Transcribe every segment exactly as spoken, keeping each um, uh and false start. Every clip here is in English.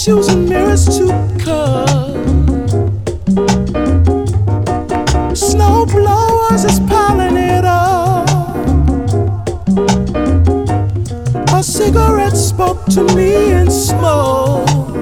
using mirrors to cut. Snow blowers is piling it up. A cigarette spoke to me in smoke.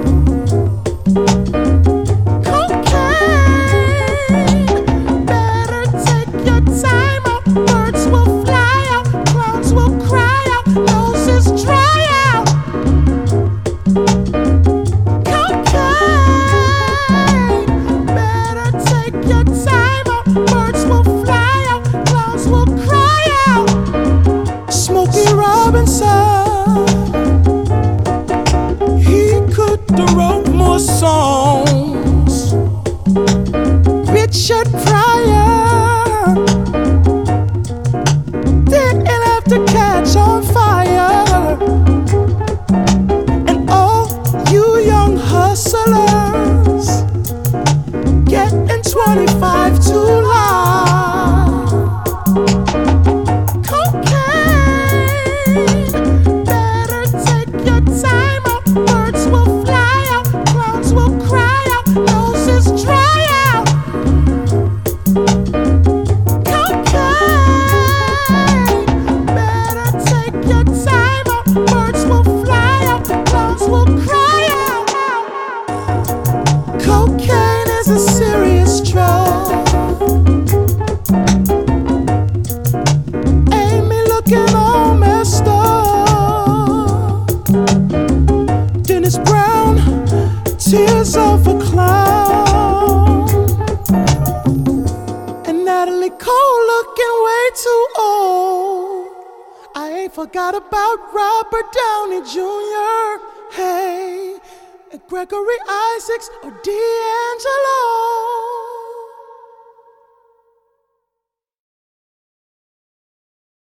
Songs. Richard Pryor didn't have to catch on fire. And all you young hustlers getting twenty-five too loud. Cocaine, better take your time out. Birds will fly out. Will cry out, noses dry out. Cocaine, better take your time out. Birds will fly out, clowns will cry out. Cocaine is a serious drug. Amy looking all messed up. Dennis Brown, tears of a clown. And Natalie Cole looking way too old. I ain't forgot about Robert Downey Junior Hey, and Gregory Isaacs or D'Angelo.